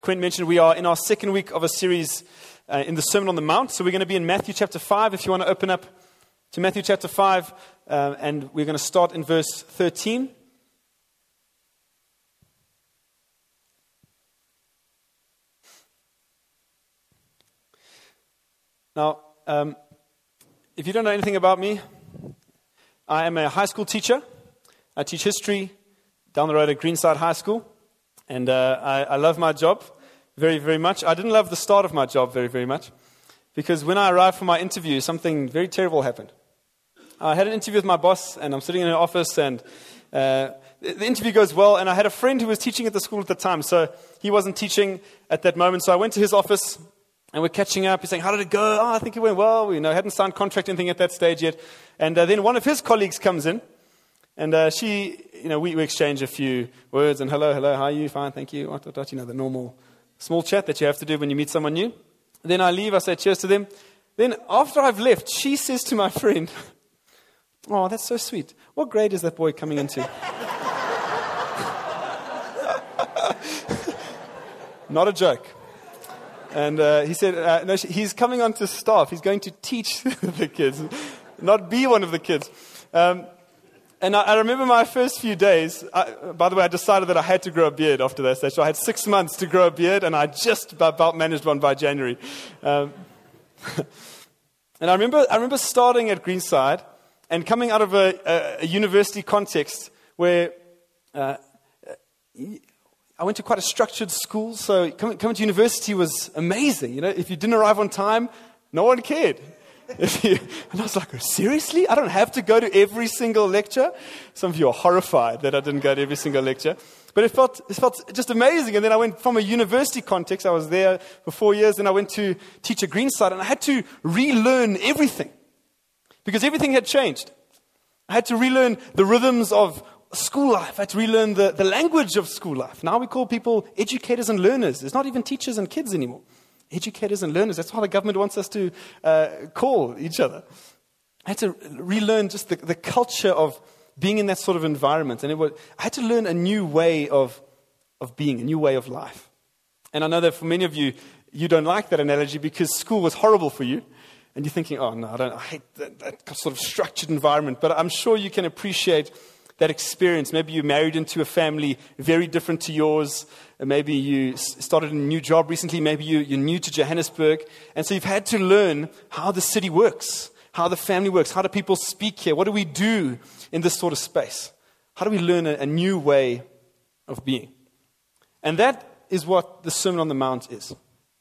Quinn mentioned we are in our second week of a series in the Sermon on the Mount. So we're going to be in Matthew chapter 5. If you want to open up to Matthew chapter 5, and we're going to start in verse 13. Now, if you don't know anything about me, I am a high school teacher. I teach history down the road at Greenside High School. And I love my job very, very much. I didn't love the start of my job very, very much. Because when I arrived for my interview, something very terrible happened. I had an interview with my boss, and I'm sitting in her office, and the interview goes well. And I had a friend who was teaching at the school at the time, so he wasn't teaching at that moment. So I went to his office, and we're catching up. He's saying, "How did it go?" "Oh, I think it went well. We hadn't signed contract or anything at that stage yet." And then one of his colleagues comes in, and we exchange a few words, and hello, how are you? Fine, thank you. The normal small chat that you have to do when you meet someone new. Then I leave, I say cheers to them. Then after I've left, she says to my friend, "Oh, that's so sweet. What grade is that boy coming into?" Not a joke. And he said, no, he's coming onto staff. He's going to teach the kids, not be one of the kids. And I remember my first few days. By the way, I decided that I had to grow a beard after that stage. So I had 6 months to grow a beard, and I just about managed one by January. And I remember starting at Greenside and coming out of a university context where I went to quite a structured school. So coming to university was amazing. If you didn't arrive on time, no one cared. And I was like, seriously? I don't have to go to every single lecture? Some of you are horrified that I didn't go to every single lecture. But it felt just amazing. And then I went from a university context. I was there for 4 years. And I went to teach at Greenside. And I had to relearn everything. Because everything had changed. I had to relearn the rhythms of school life. I had to relearn the language of school life. Now we call people educators and learners. There's not even teachers and kids anymore. Educators and learners. That's how the government wants us to call each other. I had to relearn just the culture of being in that sort of environment. And I had to learn a new way of being, a new way of life. And I know that for many of you, you don't like that analogy because school was horrible for you. And you're thinking, oh no, I hate that sort of structured environment. But I'm sure you can appreciate that experience. Maybe you married into a family very different to yours. Maybe you started a new job recently. Maybe you're new to Johannesburg. And so you've had to learn how the city works, how the family works, how do people speak here? What do we do in this sort of space? How do we learn a new way of being? And that is what the Sermon on the Mount is.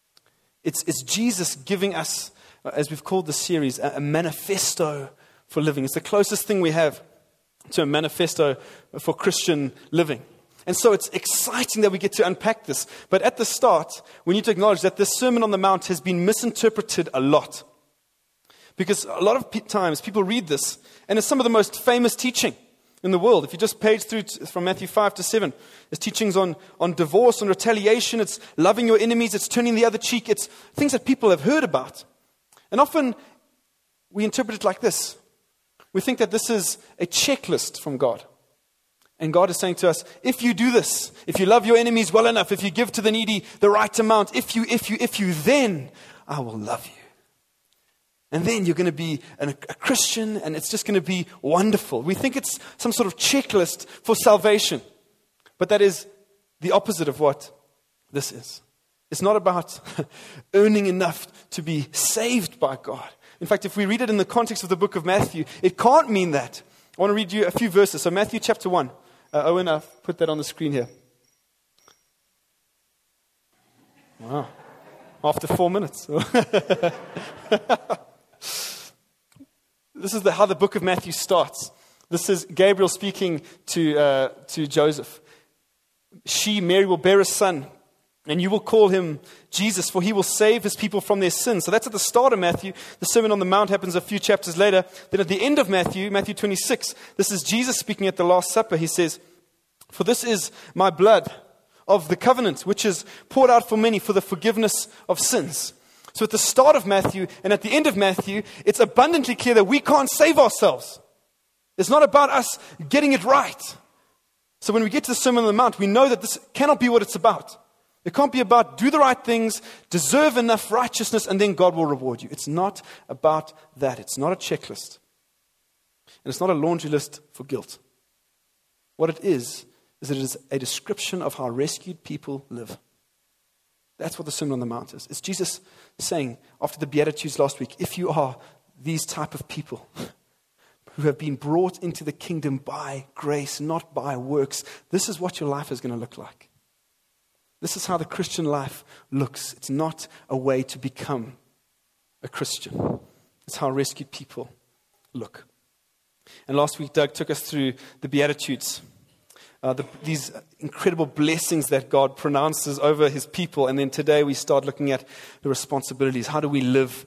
It's Jesus giving us, as we've called the series, a manifesto for living. It's the closest thing we have to a manifesto for Christian living. And so it's exciting that we get to unpack this. But at the start, we need to acknowledge that this Sermon on the Mount has been misinterpreted a lot. Because a lot of times people read this, and it's some of the most famous teaching in the world. If you just page through from Matthew 5 to 7, there's teachings on divorce, on retaliation, it's loving your enemies, it's turning the other cheek, it's things that people have heard about. And often we interpret it like this. We think that this is a checklist from God. And God is saying to us, if you do this, if you love your enemies well enough, if you give to the needy the right amount, if you, then I will love you. And then you're going to be a Christian, and it's just going to be wonderful. We think it's some sort of checklist for salvation. But that is the opposite of what this is. It's not about earning enough to be saved by God. In fact, if we read it in the context of the book of Matthew, it can't mean that. I want to read you a few verses. So Matthew chapter 1. Owen, I've put that on the screen here. Wow. After 4 minutes. This is how the book of Matthew starts. This is Gabriel speaking to Joseph. She, Mary, will bear a son, and you will call him Jesus, for he will save his people from their sins. So that's at the start of Matthew. The Sermon on the Mount happens a few chapters later. Then at the end of Matthew 26, this is Jesus speaking at the Last Supper. He says, "For this is my blood of the covenant, which is poured out for many for the forgiveness of sins." So at the start of Matthew and at the end of Matthew, it's abundantly clear that we can't save ourselves. It's not about us getting it right. So when we get to the Sermon on the Mount, we know that this cannot be what it's about. It can't be about do the right things, deserve enough righteousness, and then God will reward you. It's not about that. It's not a checklist. And it's not a laundry list for guilt. What it is that it is a description of how rescued people live. That's what the Sermon on the Mount is. It's Jesus saying, after the Beatitudes last week, if you are these type of people who have been brought into the kingdom by grace, not by works, this is what your life is going to look like. This is how the Christian life looks. It's not a way to become a Christian. It's how rescued people look. And last week, Doug took us through the Beatitudes. These incredible blessings that God pronounces over his people. And then today we start looking at the responsibilities. How do we live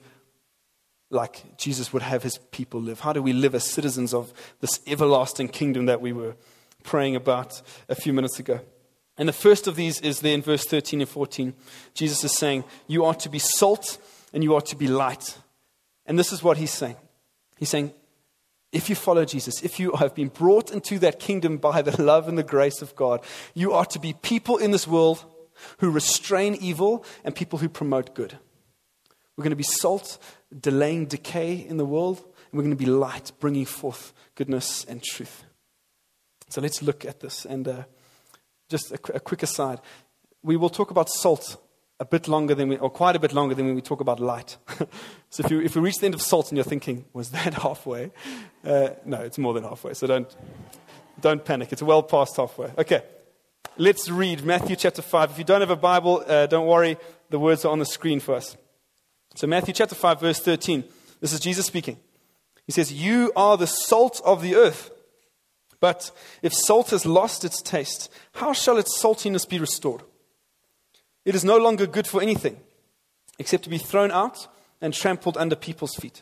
like Jesus would have his people live? How do we live as citizens of this everlasting kingdom that we were praying about a few minutes ago? And the first of these is there in verse 13 and 14. Jesus is saying, you are to be salt and you are to be light. And this is what he's saying. He's saying, if you follow Jesus, if you have been brought into that kingdom by the love and the grace of God, you are to be people in this world who restrain evil and people who promote good. We're going to be salt, delaying decay in the world, and we're going to be light, bringing forth goodness and truth. So let's look at this. And just a quick aside, we will talk about salt a bit longer than quite a bit longer than when we talk about light. So if we reach the end of salt and you're thinking, was that halfway? No, it's more than halfway. So don't panic. It's well past halfway. Okay, let's read Matthew chapter 5. If you don't have a Bible, don't worry. The words are on the screen for us. So Matthew chapter 5, verse 13. This is Jesus speaking. He says, you are the salt of the earth. But if salt has lost its taste, how shall its saltiness be restored? It is no longer good for anything except to be thrown out and trampled under people's feet.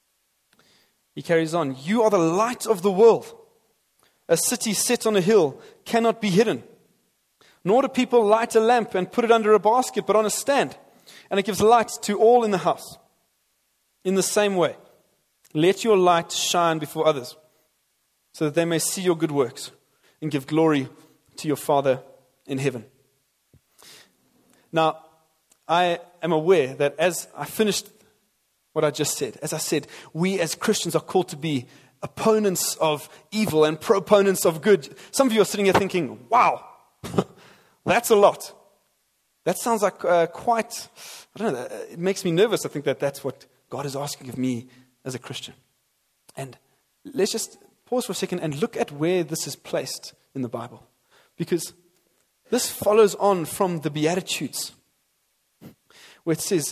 He carries on. You are the light of the world. A city set on a hill cannot be hidden. Nor do people light a lamp and put it under a basket, but on a stand, and it gives light to all in the house. In the same way, let your light shine before others, so that they may see your good works and give glory to your Father in heaven. Now, I am aware that as I finished what I just said, as I said, we as Christians are called to be opponents of evil and proponents of good. Some of you are sitting here thinking, wow, that's a lot. That sounds like quite, I don't know, it makes me nervous. I think that's what God is asking of me as a Christian. And let's just pause for a second and look at where this is placed in the Bible. Because this follows on from the Beatitudes, where it says,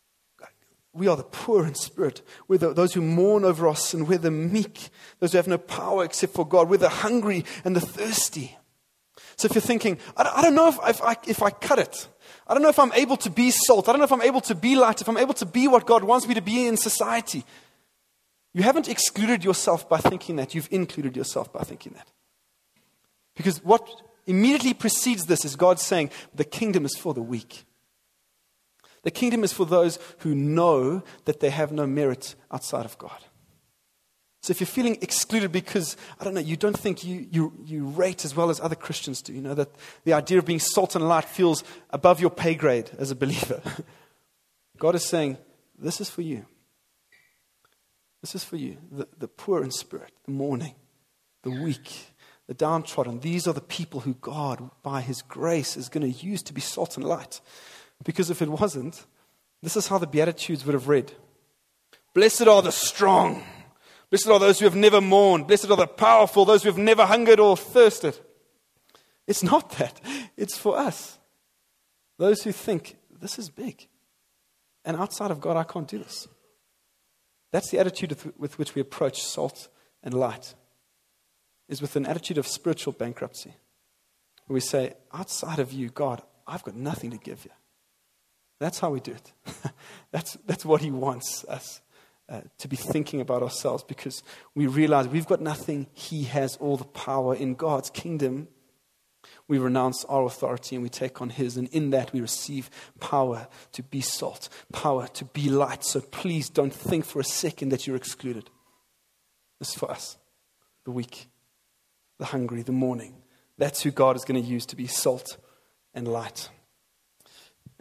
we are the poor in spirit. We're those who mourn over our sin. We're the meek, those who have no power except for God. We're the hungry and the thirsty. So if you're thinking, I don't know if I cut it. I don't know if I'm able to be salt. I don't know if I'm able to be light, if I'm able to be what God wants me to be in society. You haven't excluded yourself by thinking that. You've included yourself by thinking that. Because what immediately precedes this is God saying, the kingdom is for the weak. The kingdom is for those who know that they have no merit outside of God. So if you're feeling excluded because, I don't know, you don't think you rate as well as other Christians do, you know, that the idea of being salt and light feels above your pay grade as a believer. God is saying, this is for you. This is for you, the poor in spirit, the mourning, the weak, the downtrodden. These are the people who God, by His grace, is going to use to be salt and light. Because if it wasn't, this is how the Beatitudes would have read. Blessed are the strong. Blessed are those who have never mourned. Blessed are the powerful, those who have never hungered or thirsted. It's not that. It's for us. Those who think, this is big. And outside of God, I can't do this. That's the attitude with which we approach salt and light. Is with an attitude of spiritual bankruptcy. Where we say, outside of you, God, I've got nothing to give you. That's how we do it. That's what He wants us to be thinking about ourselves, because we realize we've got nothing. He has all the power. In God's kingdom, we renounce our authority and we take on His. And in that we receive power to be salt, power to be light. So please don't think for a second that you're excluded. This is for us, the weak, the hungry, the mourning. That's who God is going to use to be salt and light.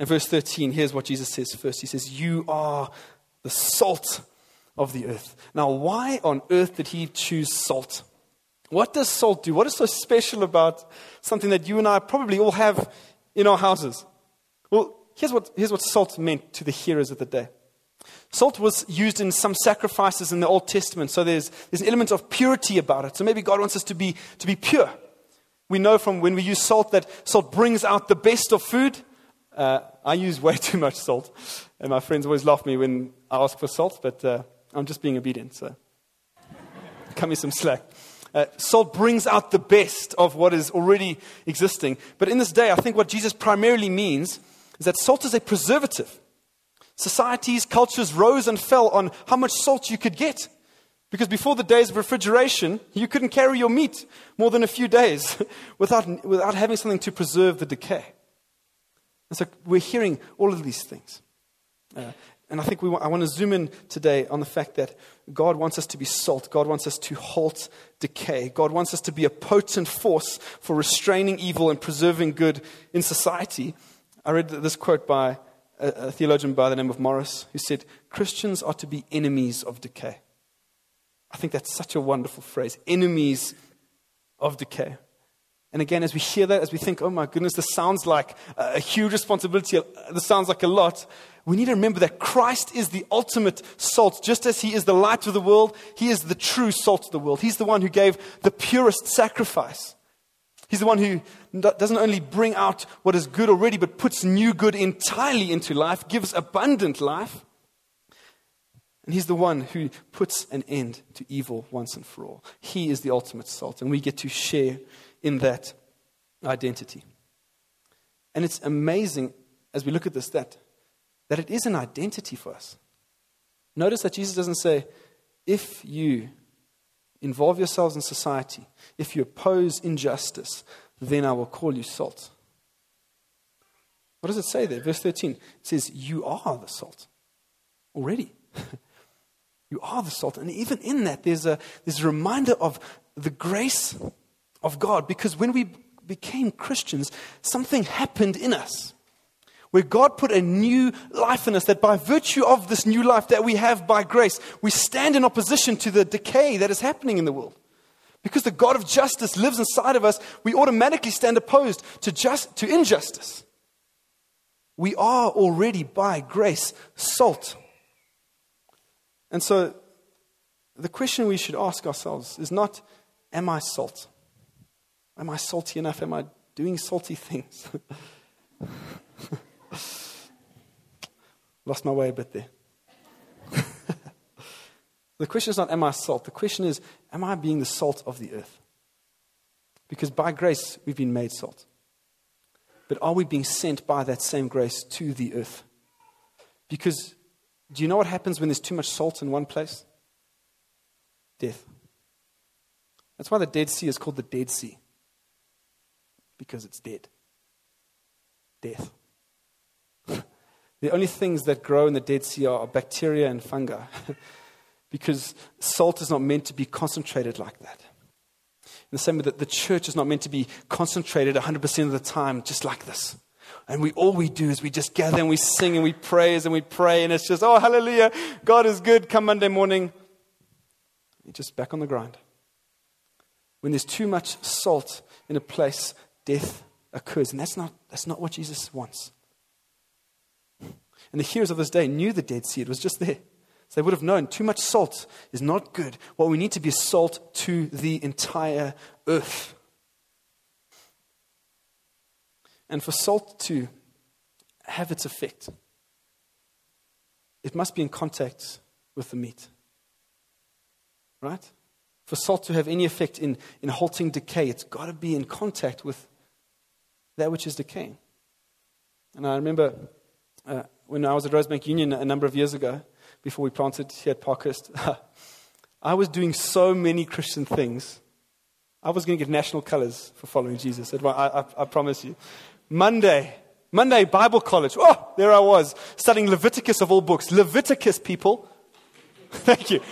And verse 13, here's what Jesus says first. He says, you are the salt of the earth. Now, why on earth did he choose salt? What does salt do? What is so special about something that you and I probably all have in our houses? Well, here's what salt meant to the hearers of the day. Salt was used in some sacrifices in the Old Testament, so there's an element of purity about it. So maybe God wants us to be pure. We know from when we use salt that salt brings out the best of food. I use way too much salt, and my friends always laugh at me when I ask for salt, but I'm just being obedient, so cut me some slack. Salt brings out the best of what is already existing. But in this day, I think what Jesus primarily means is that salt is a preservative. Societies, cultures rose and fell on how much salt you could get. Because before the days of refrigeration, you couldn't carry your meat more than a few days without having something to preserve the decay. And so we're hearing all of these things. And I think I want to zoom in today on the fact that God wants us to be salt. God wants us to halt decay. God wants us to be a potent force for restraining evil and preserving good in society. I read this quote by a theologian by the name of Morris, who said, Christians are to be enemies of decay. I think that's such a wonderful phrase, enemies of decay. And again, as we hear that, as we think, oh my goodness, this sounds like a huge responsibility, this sounds like a lot, we need to remember that Christ is the ultimate salt. Just as he is the light of the world, he is the true salt of the world. He's the one who gave the purest sacrifice. He's the one who doesn't only bring out what is good already, but puts new good entirely into life, gives abundant life. And he's the one who puts an end to evil once and for all. He is the ultimate salt, and we get to share in that identity. And it's amazing as we look at this that it is an identity for us. Notice that Jesus doesn't say, if you involve yourselves in society, if you oppose injustice, then I will call you salt. What does it say there? Verse 13, it says, you are the salt already. You are the salt. And even in that, there's a reminder of the grace of God. Because when we became Christians, something happened in us, where God put a new life in us, that by virtue of this new life that we have by grace, we stand in opposition to the decay that is happening in the world. Because the God of justice lives inside of us, we automatically stand opposed to injustice. We are already by grace salt. And so the question we should ask ourselves is not, am I salt? Am I salty enough? Am I doing salty things? Lost my way a bit there. The question is not, am I salt? The question is, am I being the salt of the earth? Because by grace, we've been made salt. But are we being sent by that same grace to the earth? Because do you know what happens when there's too much salt in one place? Death. That's why the Dead Sea is called the Dead Sea. Because it's dead. Death. The only things that grow in the Dead Sea are bacteria and fungi. Because salt is not meant to be concentrated like that. In the same way that the church is not meant to be concentrated 100% of the time just like this. And all we do is we just gather and we sing and we praise and we pray. And it's just, oh, hallelujah, God is good. Come Monday morning, you're just back on the grind. When there's too much salt in a place, death occurs. And that's not what Jesus wants. And the hearers of this day knew the Dead Sea. It was just there. So they would have known too much salt is not good. What we need to be is salt to the entire earth. And for salt to have its effect, it must be in contact with the meat. Right? For salt to have any effect in halting decay, it's got to be in contact with that which is decaying. And I remember when I was at Rosebank Union a number of years ago, before we planted here at Parkhurst, I was doing so many Christian things. I was going to get national colors for following Jesus. I promise you. Monday, Bible college. Oh, there I was, studying Leviticus of all books. Leviticus, people. Thank you.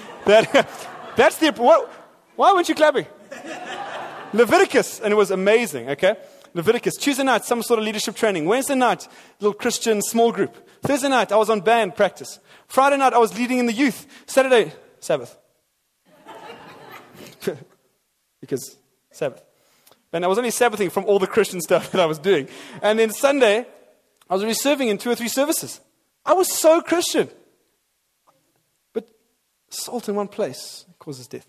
That's the... Why weren't you clapping? Leviticus, and it was amazing, okay? Leviticus. Tuesday night, some sort of leadership training. Wednesday night, little Christian small group. Thursday night, I was on band practice. Friday night, I was leading in the youth. Saturday, Sabbath. Because Sabbath. And I was only Sabbathing from all the Christian stuff that I was doing. And then Sunday, I was already serving in 2 or 3 services. I was so Christian. But salt in one place causes death.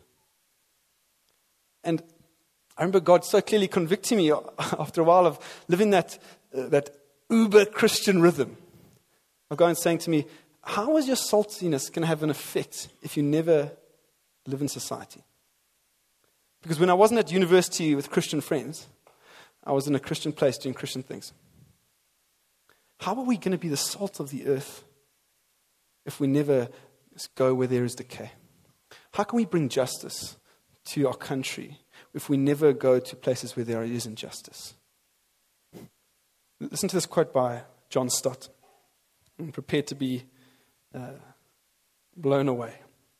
And I remember God so clearly convicting me after a while of living that uber Christian rhythm of God saying to me, how is your saltiness going to have an effect if you never live in society? Because when I wasn't at university with Christian friends, I was in a Christian place doing Christian things. How are we going to be the salt of the earth if we never go where there is decay? How can we bring justice to our country if we never go to places where there is injustice? Listen to this quote by John Stott. I'm prepared to be blown away.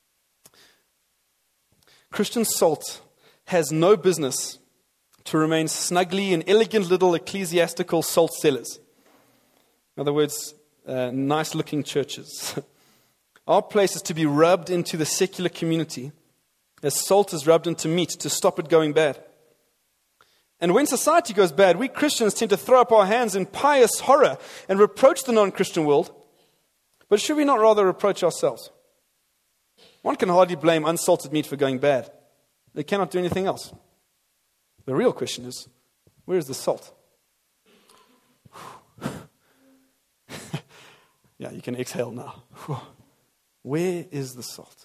Christian salt has no business to remain snugly in elegant little ecclesiastical salt cellars. In other words, nice-looking churches. Our place is to be rubbed into the secular community as salt is rubbed into meat to stop it going bad. And when society goes bad, we Christians tend to throw up our hands in pious horror and reproach the non-Christian world. But should we not rather reproach ourselves? One can hardly blame unsalted meat for going bad. They cannot do anything else. The real question is, where is the salt? Yeah, you can exhale now. Where is the salt?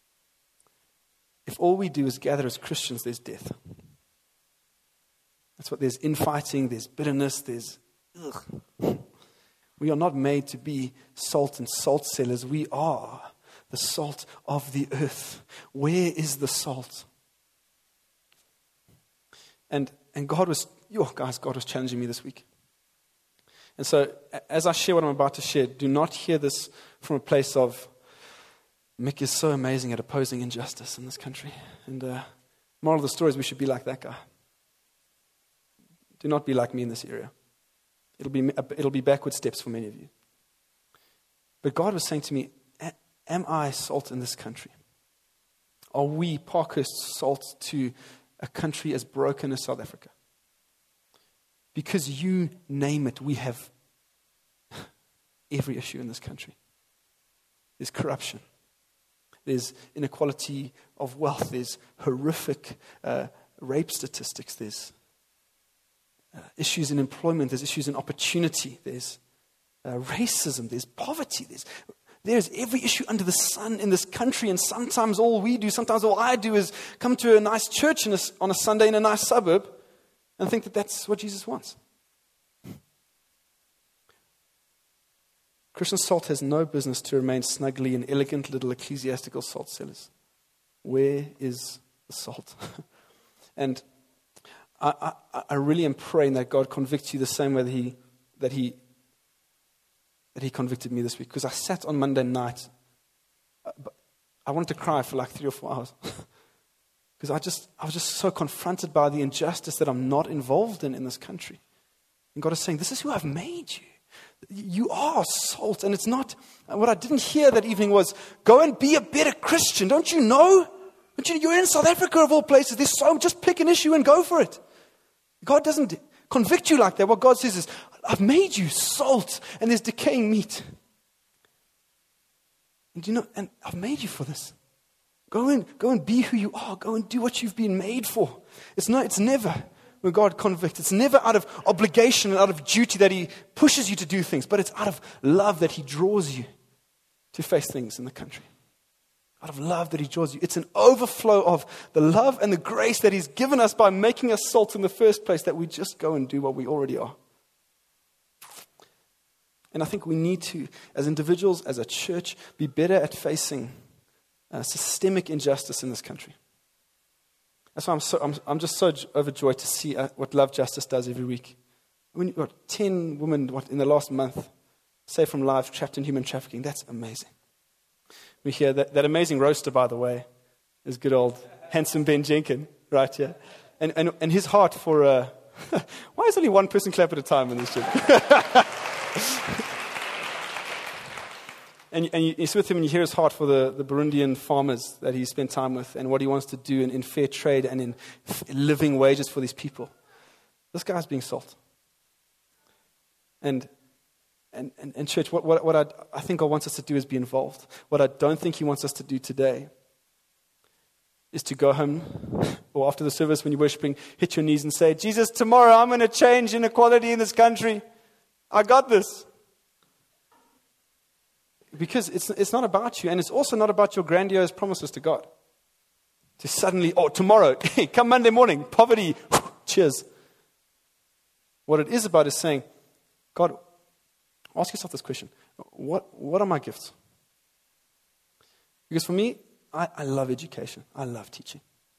If all we do is gather as Christians, there's death. That's what there's infighting, there's bitterness, there's ugh. We are not made to be salt and salt cellars. We are the salt of the earth. Where is the salt? And God was challenging me this week. And so, as I share what I'm about to share, do not hear this from a place of, Mick is so amazing at opposing injustice in this country. And moral of the story is we should be like that guy. Do not be like me in this area. It'll be backward steps for many of you. But God was saying to me, am I salt in this country? Are we, Parkhurst, salt to a country as broken as South Africa? Because you name it, we have every issue in this country. There's corruption. There's inequality of wealth. There's horrific rape statistics. There's issues in employment. There's issues in opportunity. There's racism. There's poverty. There's every issue under the sun in this country. And sometimes all I do is come to a nice church on a Sunday in a nice suburb and think that that's what Jesus wants. Christian salt has no business to remain snugly in elegant little ecclesiastical salt cellars. Where is the salt? And I really am praying that God convicts you the same way that He convicted me this week. Because I sat on Monday night, I wanted to cry for like 3 or 4 hours. Because I was just so confronted by the injustice that I'm not involved in this country. And God is saying, this is who I've made you. You are salt. And it's not, what I didn't hear that evening was, go and be a better Christian. Don't you know? You're in South Africa of all places. Just pick an issue and go for it. God doesn't convict you like that. What God says is, I've made you salt and there's decaying meat. And I've made you for this. Go and be who you are. Go and do what you've been made for. It's never when God convicts. It's never out of obligation and out of duty that He pushes you to do things, but it's out of love that He draws you to face things in the country. Out of love that He draws you. It's an overflow of the love and the grace that He's given us by making us salt in the first place, that we just go and do what we already are. And I think we need to, as individuals, as a church, be better at facing systemic injustice in this country. That's why I'm just so overjoyed to see what Love Justice does every week. When you've got 10 women in the last month saved from life trapped in human trafficking, that's amazing. We hear that amazing roaster, by the way, is good old handsome Ben Jenkin, right here. And his heart for Why is only one person clap at a time in this church? and you sit with him and you hear his heart for the Burundian farmers that he spent time with and what he wants to do in fair trade and in living wages for these people. This guy's being salt. And church, what I think God wants us to do is be involved. What I don't think he wants us to do today is to go home or after the service when you're worshiping, hit your knees and say, Jesus, tomorrow I'm going to change inequality in this country. I got this. Because it's not about you, and it's also not about your grandiose promises to God. To suddenly, tomorrow, come Monday morning, poverty, cheers. What it is about is saying, God, ask yourself this question. What are my gifts? Because for me, I love education. I love teaching.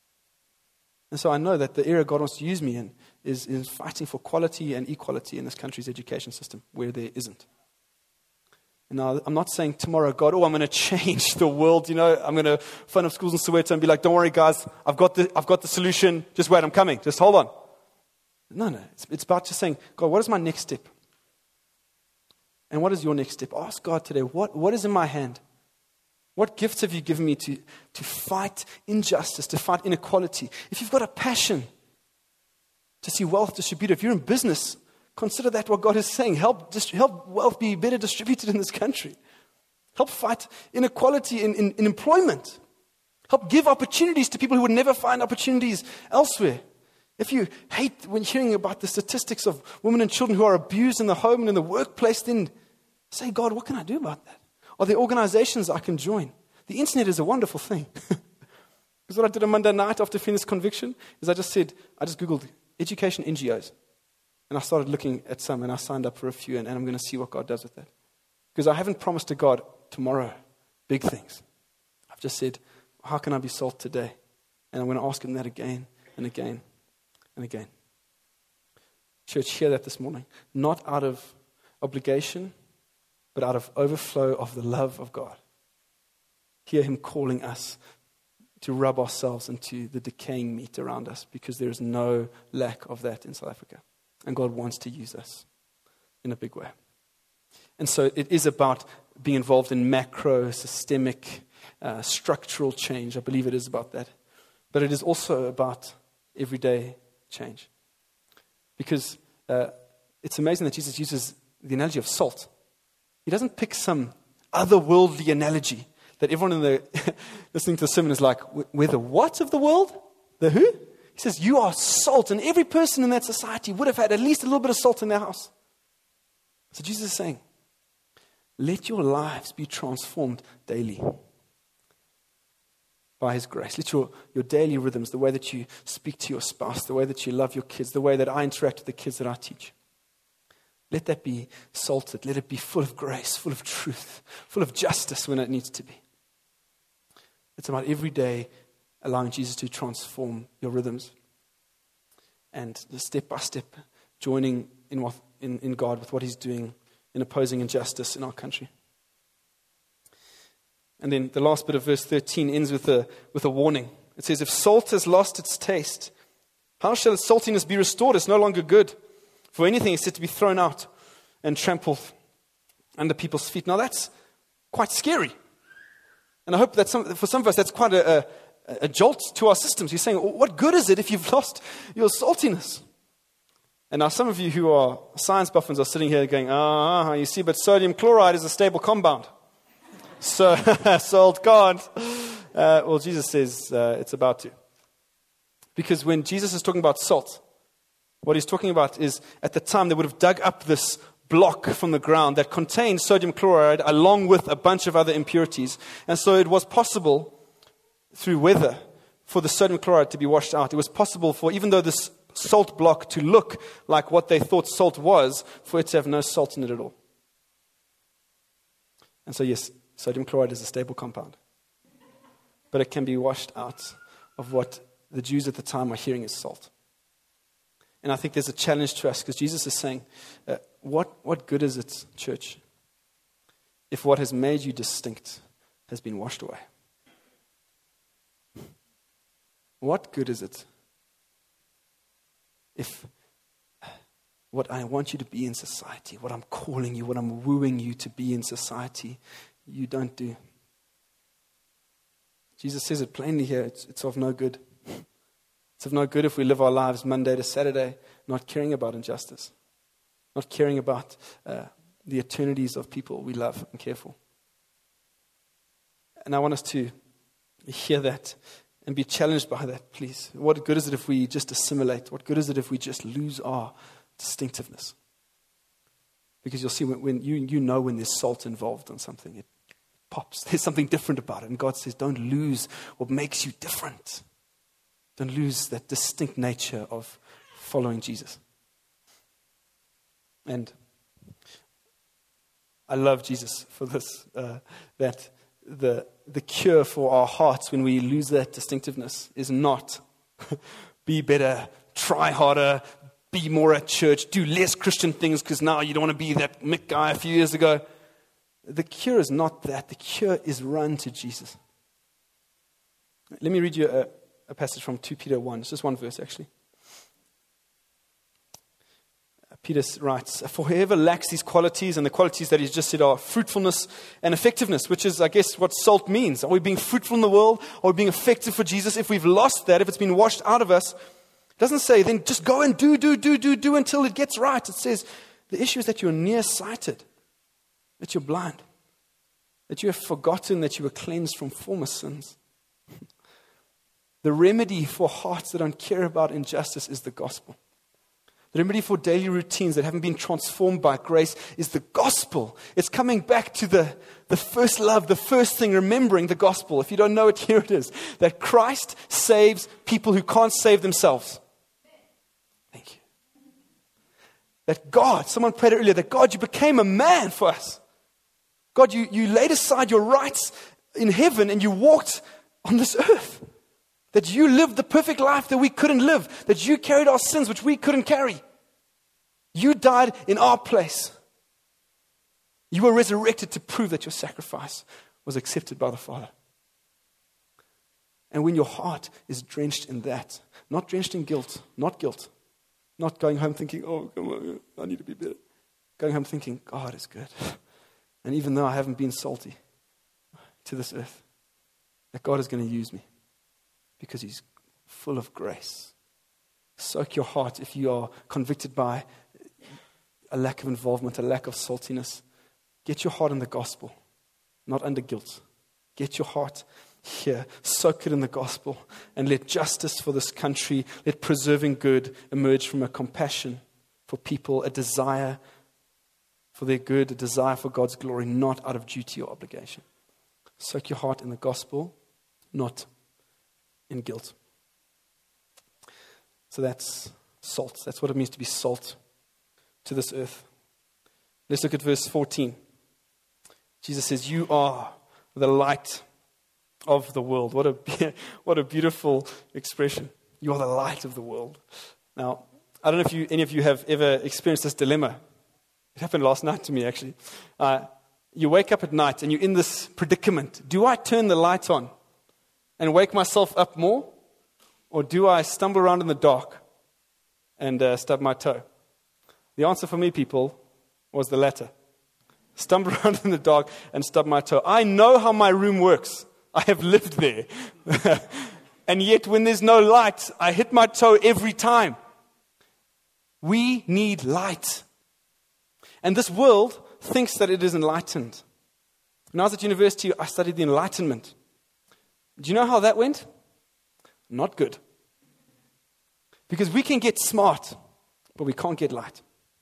And so I know that the area God wants to use me in is fighting for quality and equality in this country's education system, where there isn't. And now, I'm not saying tomorrow, God, I'm going to change the world. I'm going to phone up schools in Soweto and be like, don't worry, guys, I've got the solution. Just wait, I'm coming. Just hold on. No. It's about just saying, God, what is my next step? And what is your next step? Ask God today, what is in my hand? What gifts have you given me to fight injustice, to fight inequality? If you've got a passion to see wealth distributed, if you're in business, consider that what God is saying. Help wealth be better distributed in this country. Help fight inequality in employment. Help give opportunities to people who would never find opportunities elsewhere. If you hate when hearing about the statistics of women and children who are abused in the home and in the workplace, then say, God, what can I do about that? Are there organizations I can join? The internet is a wonderful thing. Because what I did on Monday night after feeling this conviction is I just Googled education NGOs. And I started looking at some, and I signed up for a few, and I'm going to see what God does with that. Because I haven't promised to God tomorrow big things. I've just said, how can I be salt today? And I'm going to ask him that again and again and again. Church, hear that this morning. Not out of obligation, but out of overflow of the love of God. Hear him calling us to rub ourselves into the decaying meat around us, because there is no lack of that in South Africa. And God wants to use us in a big way. And so it is about being involved in macro, systemic, structural change. I believe it is about that. But it is also about everyday change. Because it's amazing that Jesus uses the analogy of salt. He doesn't pick some otherworldly analogy that everyone in the listening to the sermon is like, we're the what of the world? The who? He says, you are salt, and every person in that society would have had at least a little bit of salt in their house. So Jesus is saying, let your lives be transformed daily by his grace. Let your daily rhythms, the way that you speak to your spouse, the way that you love your kids, the way that I interact with the kids that I teach, let that be salted. Let it be full of grace, full of truth, full of justice when it needs to be. It's about every day allowing Jesus to transform your rhythms, and step by step joining in God with what he's doing in opposing injustice in our country. And then the last bit of verse 13 ends with a warning. It says, if salt has lost its taste, how shall its saltiness be restored? It's no longer good for anything except to be thrown out and trampled under people's feet. Now that's quite scary. And I hope that for some of us that's quite a jolt to our systems. You're saying, what good is it if you've lost your saltiness? And now some of you who are science buffins are sitting here going, you see, but sodium chloride is a stable compound. So salt can't. Well, Jesus says it's about to. Because when Jesus is talking about salt, what he's talking about is, at the time, they would have dug up this block from the ground that contained sodium chloride along with a bunch of other impurities. And so it was possible through weather for the sodium chloride to be washed out. It was possible for, even though this salt block to look like what they thought salt was, for it to have no salt in it at all. And so yes, sodium chloride is a stable compound. But it can be washed out of what the Jews at the time are hearing as salt. And I think there's a challenge to us, because Jesus is saying, what good is it, church, if what has made you distinct has been washed away? What good is it if what I want you to be in society, what I'm calling you, what I'm wooing you to be in society, you don't do. Jesus says it plainly here, it's of no good. It's of no good if we live our lives Monday to Saturday not caring about injustice, not caring about the eternities of people we love and care for. And I want us to hear that and be challenged by that, please. What good is it if we just assimilate? What good is it if we just lose our distinctiveness? Because you'll see when you know when there's salt involved on something, it pops. There's something different about it. And God says, don't lose what makes you different. Don't lose that distinct nature of following Jesus. And I love Jesus for this, that the cure for our hearts when we lose that distinctiveness is not be better, try harder, be more at church, do less Christian things because now you don't want to be that Mick guy a few years ago. The cure is not that. The cure is run to Jesus. Let me read you a passage from 2 Peter 1. It's just one verse, actually. Peter writes, for whoever lacks these qualities, and the qualities that he's just said are fruitfulness and effectiveness, which is, I guess, what salt means. Are we being fruitful in the world? Are we being effective for Jesus? If we've lost that, if it's been washed out of us, it doesn't say, then just go and do until it gets right. It says, the issue is that you're nearsighted, that you're blind, that you have forgotten that you were cleansed from former sins. The remedy for hearts that don't care about injustice is the gospel. The remedy for daily routines that haven't been transformed by grace is the gospel. It's coming back to the first love, the first thing, remembering the gospel. If you don't know it, here it is. That Christ saves people who can't save themselves. Thank you. That God, someone prayed earlier, that God, you became a man for us. God, you laid aside your rights in heaven and you walked on this earth. That you lived the perfect life that we couldn't live. That you carried our sins which we couldn't carry. You died in our place. You were resurrected to prove that your sacrifice was accepted by the Father. And when your heart is drenched in that, not drenched in guilt, not going home thinking, oh, come on, I need to be better. Going home thinking, God is good. And even though I haven't been salty to this earth, that God is going to use me. Because he's full of grace. Soak your heart if you are convicted by a lack of involvement, a lack of saltiness. Get your heart in the gospel, not under guilt. Get your heart here. Soak it in the gospel and let justice for this country, let preserving good emerge from a compassion for people, a desire for their good, a desire for God's glory, not out of duty or obligation. Soak your heart in the gospel, not in guilt. So that's salt. That's what it means to be salt to this earth. Let's look at verse 14. Jesus says, you are the light of the world. What a beautiful expression. You are the light of the world. Now, I don't know if any of you have ever experienced this dilemma. It happened last night to me, actually. You wake up at night and you're in this predicament. Do I turn the light on and wake myself up more? Or do I stumble around in the dark and stub my toe? The answer for me, people, was the latter. Stumble around in the dark and stub my toe. I know how my room works. I have lived there. And yet when there's no light, I hit my toe every time. We need light. And this world thinks that it is enlightened. When I was at university, I studied the Enlightenment. Do you know how that went? Not good. Because we can get smart, but we can't get light.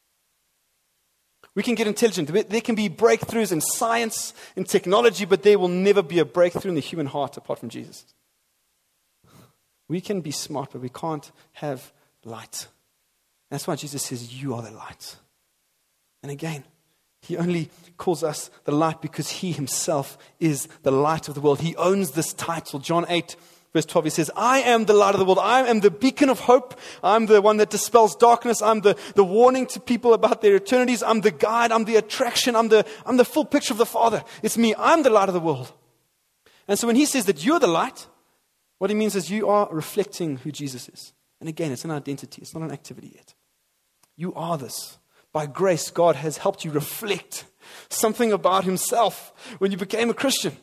We can get intelligent. There can be breakthroughs in science, in technology, but there will never be a breakthrough in the human heart apart from Jesus. We can be smart, but we can't have light. That's why Jesus says, you are the light. And again, he only calls us the light because he himself is the light of the world. He owns this title. John 8, verse 12, he says, I am the light of the world. I am the beacon of hope. I'm the one that dispels darkness. I'm the warning to people about their eternities. I'm the guide. I'm the attraction. I'm the full picture of the Father. It's me. I'm the light of the world. And so when he says that you're the light, what he means is you are reflecting who Jesus is. And again, it's an identity. It's not an activity yet. You are this. By grace, God has helped you reflect something about himself when you became a Christian.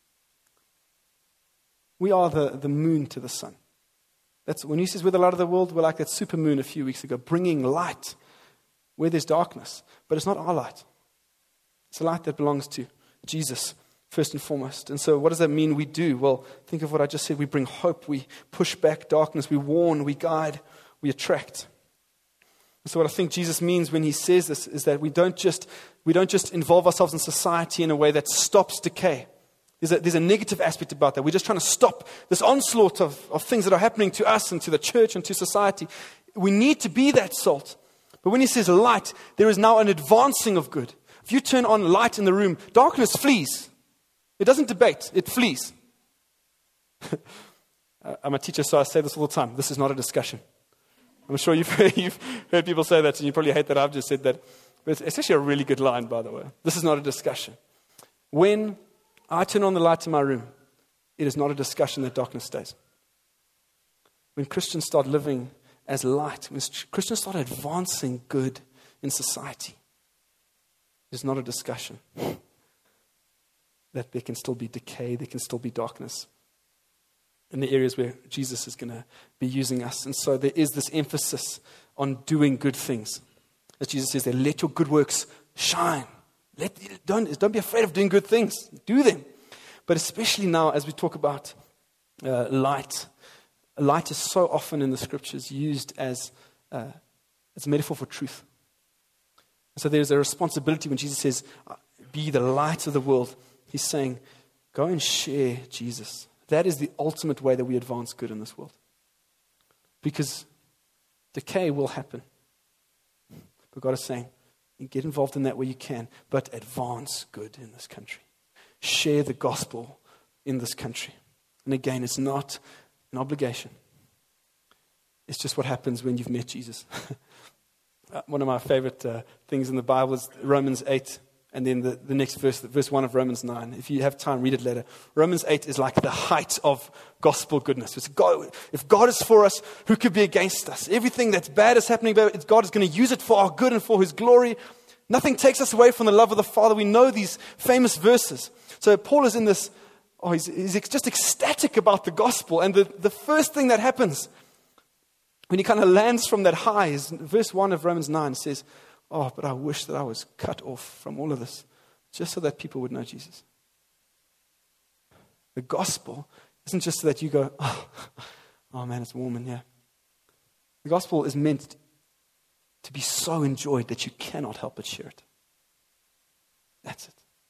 We are the moon to the sun. That's when he says we're the light of the world, we're like that super moon a few weeks ago, bringing light where there's darkness. But it's not our light. It's a light that belongs to Jesus, first and foremost. And so what does that mean we do? Well, think of what I just said. We bring hope. We push back darkness. We warn. We guide. We attract. And so what I think Jesus means when he says this is that we don't just involve ourselves in society in a way that stops decay. There's a negative aspect about that. We're just trying to stop this onslaught of things that are happening to us and to the church and to society. We need to be that salt. But when he says light, there is now an advancing of good. If you turn on light in the room, darkness flees. It doesn't debate, it flees. I'm a teacher, so I say this all the time. This is not a discussion. I'm sure you've heard people say that, and you probably hate that I've just said that. But it's actually a really good line, by the way. This is not a discussion. When I turn on the light in my room, it is not a discussion that darkness stays. When Christians start living as light, when Christians start advancing good in society, it is not a discussion that there can still be decay, there can still be darkness in the areas where Jesus is going to be using us. And so there is this emphasis on doing good things. As Jesus says there, let your good works shine. Don't be afraid of doing good things. Do them. But especially now as we talk about light. Light is so often in the scriptures used as a metaphor for truth. So there's a responsibility when Jesus says, be the light of the world. He's saying, go and share Jesus. That is the ultimate way that we advance good in this world. Because decay will happen. But God is saying, get involved in that where you can, but advance good in this country. Share the gospel in this country. And again, it's not an obligation. It's just what happens when you've met Jesus. One of my favorite things in the Bible is Romans 8, and then the next verse, verse 1 of Romans 9. If you have time, read it later. Romans 8 is like the height of gospel goodness. It's God, if God is for us, who could be against us? Everything that's bad is happening, but God is going to use it for our good and for his glory. Nothing takes us away from the love of the Father. We know these famous verses. So Paul is in this, he's just ecstatic about the gospel. And the first thing that happens when he kind of lands from that high is verse 1 of Romans 9 says, but I wish that I was cut off from all of this just so that people would know Jesus. The gospel isn't just so that you go, oh man, it's warm in here. The gospel is meant to be so enjoyed that you cannot help but share it. That's it.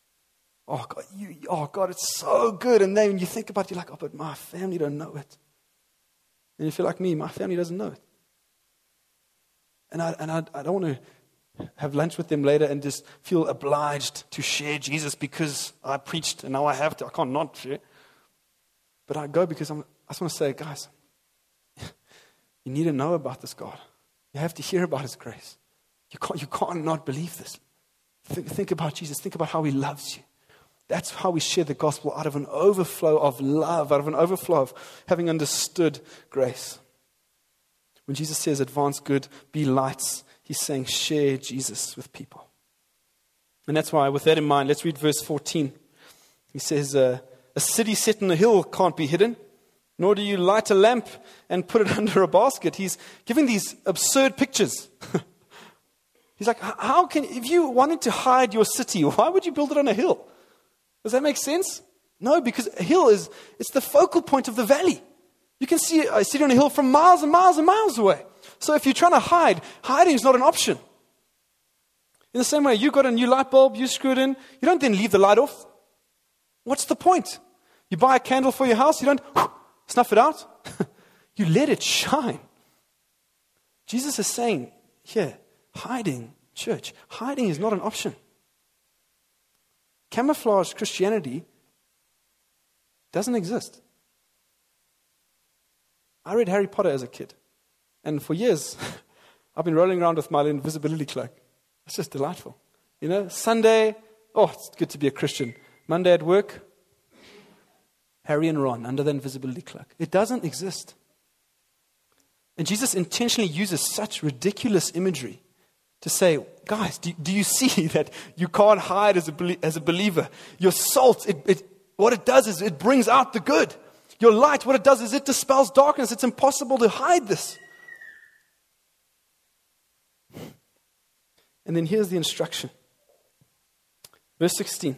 God, it's so good. And then when you think about it, you're like, but my family don't know it. And if you're like me, my family doesn't know it. And I don't want to have lunch with them later and just feel obliged to share Jesus because I preached and now I have to. I can't not share. But I go because I just want to say, guys, you need to know about this God. You have to hear about his grace. You can't not believe this. Think about Jesus. Think about how he loves you. That's how we share the gospel, out of an overflow of love, out of an overflow of having understood grace. When Jesus says advance good, be lights, he's saying share Jesus with people. And that's why, with that in mind, let's read verse 14. He says, a city set on a hill can't be hidden, nor do you light a lamp and put it under a basket. He's giving these absurd pictures. He's like, if you wanted to hide your city, why would you build it on a hill? Does that make sense? No, because a hill it's the focal point of the valley. You can see a city on a hill from miles and miles and miles away. So if you're trying to hide, hiding is not an option. In the same way, you got a new light bulb, you screw it in, you don't then leave the light off. What's the point? You buy a candle for your house, you don't snuff it out. You let it shine. Jesus is saying here, hiding, church, hiding is not an option. Camouflage Christianity doesn't exist. I read Harry Potter as a kid. And for years, I've been rolling around with my invisibility cloak. It's just delightful. Sunday, it's good to be a Christian. Monday at work, Harry and Ron under the invisibility cloak. It doesn't exist. And Jesus intentionally uses such ridiculous imagery to say, guys, do you see that you can't hide as a believer? Your salt, what it does is it brings out the good. Your light, what it does is it dispels darkness. It's impossible to hide this. And then here's the instruction. Verse 16.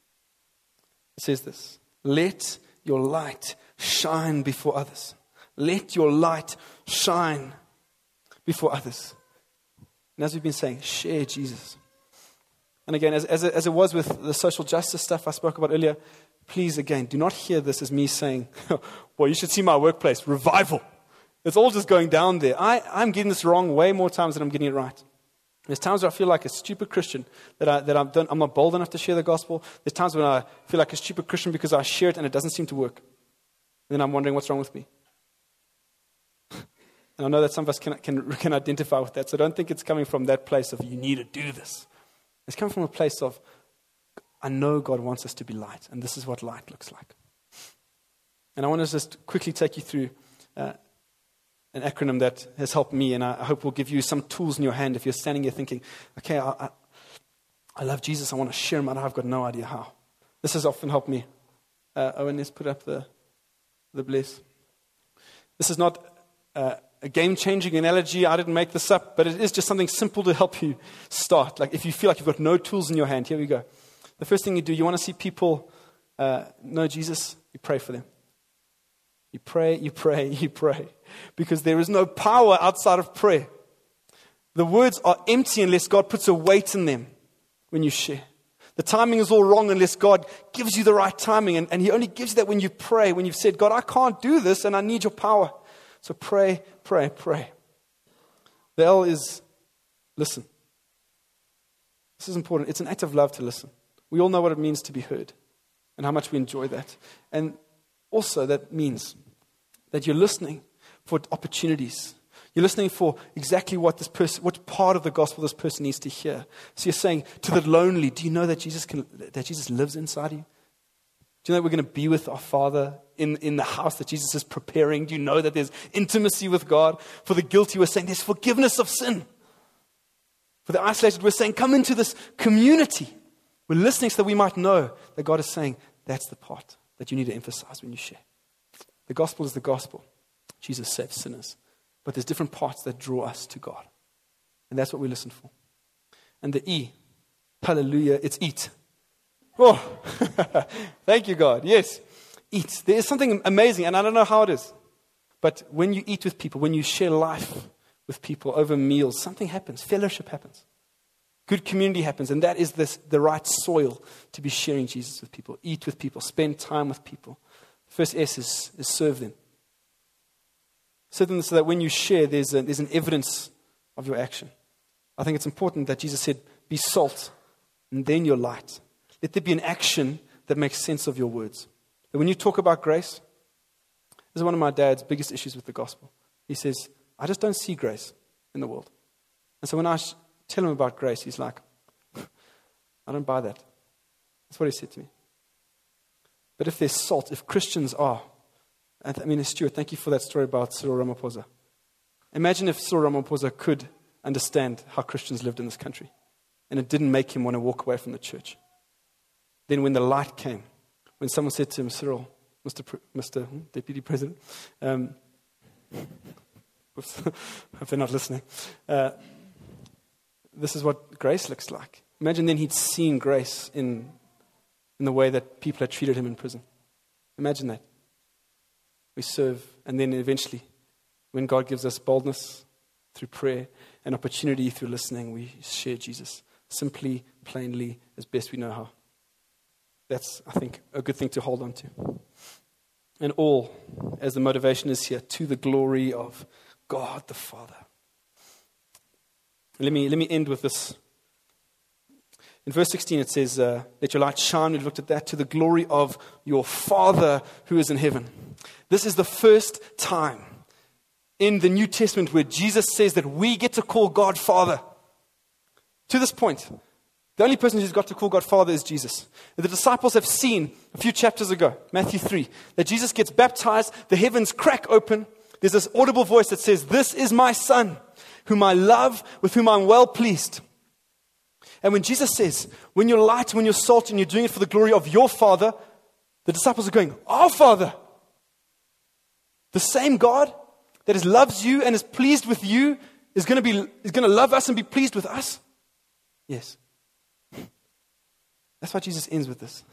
It says this. Let your light shine before others. Let your light shine before others. And as we've been saying, share Jesus. And again, as it was with the social justice stuff I spoke about earlier, please, again, do not hear this as me saying, well, you should see my workplace, revival. It's all just going down there. I'm getting this wrong way more times than I'm getting it right. There's times where I feel like a stupid Christian, I'm not bold enough to share the gospel. There's times when I feel like a stupid Christian because I share it and it doesn't seem to work. And then I'm wondering what's wrong with me. And I know that some of us can identify with that. So don't think it's coming from that place of you need to do this. It's coming from a place of I know God wants us to be light, and this is what light looks like. And I want to just quickly take you through an acronym that has helped me, and I hope will give you some tools in your hand if you're standing here thinking, okay, I love Jesus, I want to share him, and I've got no idea how. This has often helped me. Owen, let's put up the bless. This is not a game-changing analogy. I didn't make this up, but it is just something simple to help you start. Like if you feel like you've got no tools in your hand, here we go. The first thing you do, you want to see people know Jesus, you pray for them. You pray, you pray, you pray. Because there is no power outside of prayer. The words are empty unless God puts a weight in them when you share. The timing is all wrong unless God gives you the right timing. And he only gives you that when you pray, when you've said, God, I can't do this and I need your power. So pray, pray, pray. The L is listen. This is important. It's an act of love to listen. We all know what it means to be heard and how much we enjoy that. And also that means that you're listening for opportunities. You're listening for exactly what part of the gospel this person needs to hear. So you're saying to the lonely, do you know that Jesus lives inside you? Do you know that we're going to be with our Father in the house that Jesus is preparing? Do you know that there's intimacy with God? For the guilty, we're saying there's forgiveness of sin. For the isolated, we're saying come into this community. We're listening so that we might know that God is saying that's the part that you need to emphasize when you share. The gospel is the gospel. Jesus saves sinners. But there's different parts that draw us to God. And that's what we listen for. And the E, hallelujah, it's eat. Oh, thank you, God. Yes, eat. There is something amazing, and I don't know how it is. But when you eat with people, when you share life with people over meals, something happens. Fellowship happens. Good community happens, and that is the right soil to be sharing Jesus with people. Eat with people. Spend time with people. First S is serve them. Serve them so that when you share, there's an evidence of your action. I think it's important that Jesus said, be salt, and then you're light. Let there be an action that makes sense of your words. And when you talk about grace, this is one of my dad's biggest issues with the gospel. He says, I just don't see grace in the world. And so when I tell him about grace, he's like, I don't buy that. That's what he said to me. But if there's salt, if Christians are, Stuart, thank you for that story about Cyril Ramaphosa. Imagine if Cyril Ramaphosa could understand how Christians lived in this country, and it didn't make him want to walk away from the church. Then when the light came, when someone said to him, Cyril, Mr. Deputy President, if they're not listening, this is what grace looks like. Imagine then he'd seen grace in the way that people had treated him in prison. Imagine that. We serve, and then eventually, when God gives us boldness through prayer and opportunity through listening, we share Jesus simply, plainly, as best we know how. That's, I think, a good thing to hold on to. And all, as the motivation is here, to the glory of God the Father. Let me end with this. In verse 16 it says, let your light shine, we've looked at that, to the glory of your Father who is in heaven. This is the first time in the New Testament where Jesus says that we get to call God Father. To this point, the only person who's got to call God Father is Jesus. The disciples have seen a few chapters ago, Matthew 3, that Jesus gets baptized, the heavens crack open, there's this audible voice that says, this is my Son. whom I love, with whom I'm well pleased. And when Jesus says, when you're light, when you're salt, and you're doing it for the glory of your Father, the disciples are going, our Father. The same God that loves you and is pleased with you is going to love us and be pleased with us? Yes. That's why Jesus ends with this.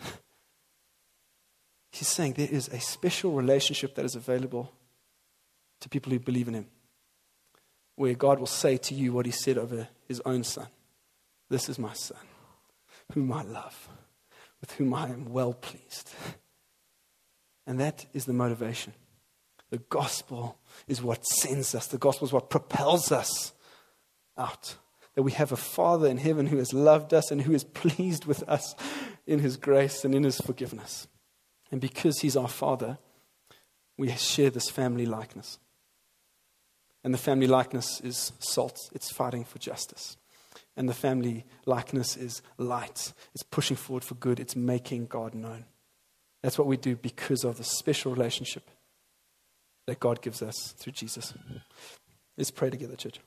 He's saying there is a special relationship that is available to people who believe in him, where God will say to you what he said over his own Son. This is my Son, whom I love, with whom I am well pleased. And that is the motivation. The gospel is what sends us. The gospel is what propels us out. That we have a Father in heaven who has loved us and who is pleased with us in his grace and in his forgiveness. And because he's our Father, we share this family likeness. And the family likeness is salt. It's fighting for justice. And the family likeness is light. It's pushing forward for good. It's making God known. That's what we do because of the special relationship that God gives us through Jesus. Let's pray together, church.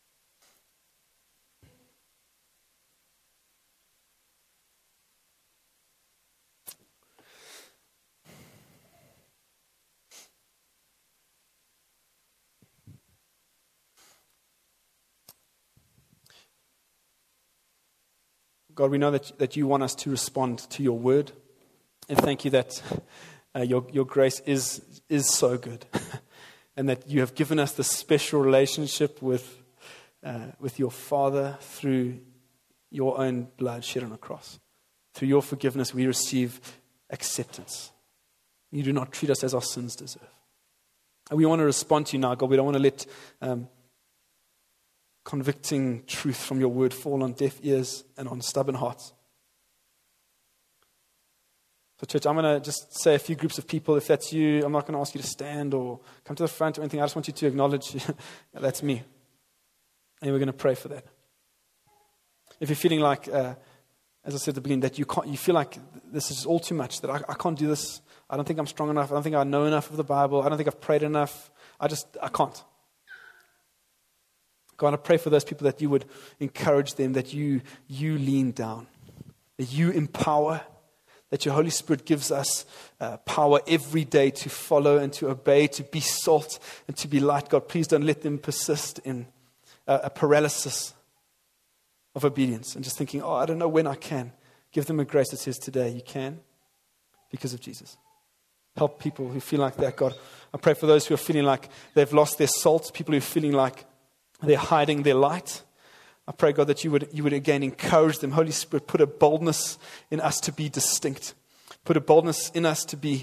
God, we know that you want us to respond to your word. And thank you that your grace is so good. And that you have given us this special relationship with your Father through your own blood shed on a cross. Through your forgiveness, we receive acceptance. You do not treat us as our sins deserve. And we want to respond to you now, God. We don't want to let convicting truth from your word fall on deaf ears and on stubborn hearts. So church, I'm going to just say a few groups of people. If that's you, I'm not going to ask you to stand or come to the front or anything. I just want you to acknowledge that's me. And we're going to pray for that. If you're feeling like, as I said at the beginning, that you feel like this is all too much, that I can't do this. I don't think I'm strong enough. I don't think I know enough of the Bible. I don't think I've prayed enough. I can't. God, I pray for those people that you would encourage them, that you lean down, that you empower, that your Holy Spirit gives us power every day to follow and to obey, to be salt and to be light. God, please don't let them persist in a paralysis of obedience and just thinking, I don't know when I can. Give them a grace that says today you can because of Jesus. Help people who feel like that, God. I pray for those who are feeling like they've lost their salt, people who are feeling like they're hiding their light. I pray, God, that you would again encourage them. Holy Spirit, put a boldness in us to be distinct. Put a boldness in us to be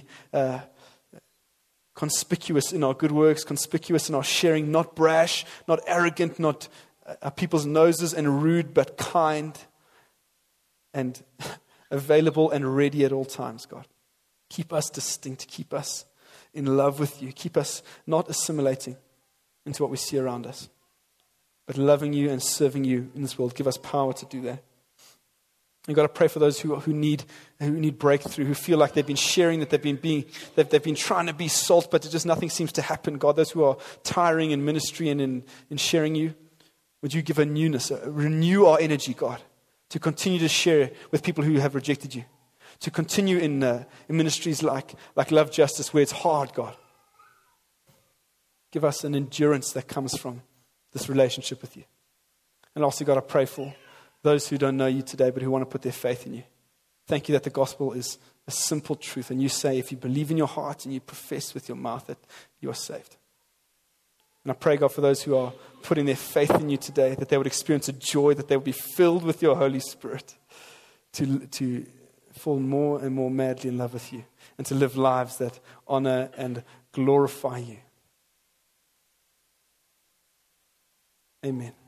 conspicuous in our good works, conspicuous in our sharing, not brash, not arrogant, not people's noses and rude, but kind and available and ready at all times, God. Keep us distinct. Keep us in love with you. Keep us not assimilating into what we see around us, but loving you and serving you in this world. Give us power to do that. And God, I pray for those who need breakthrough, who feel like they've been sharing, that they've been trying to be salt, but just nothing seems to happen. God, those who are tiring in ministry and in sharing you, would you give a newness, renew our energy, God, to continue to share with people who have rejected you, to continue in ministries like Love Justice, where it's hard, God. Give us an endurance that comes from this relationship with you. And also, God, I pray for those who don't know you today, but who want to put their faith in you. Thank you that the gospel is a simple truth. And you say, if you believe in your heart and you profess with your mouth, that you are saved. And I pray, God, for those who are putting their faith in you today, that they would experience a joy, that they would be filled with your Holy Spirit to fall more and more madly in love with you and to live lives that honor and glorify you. Amen.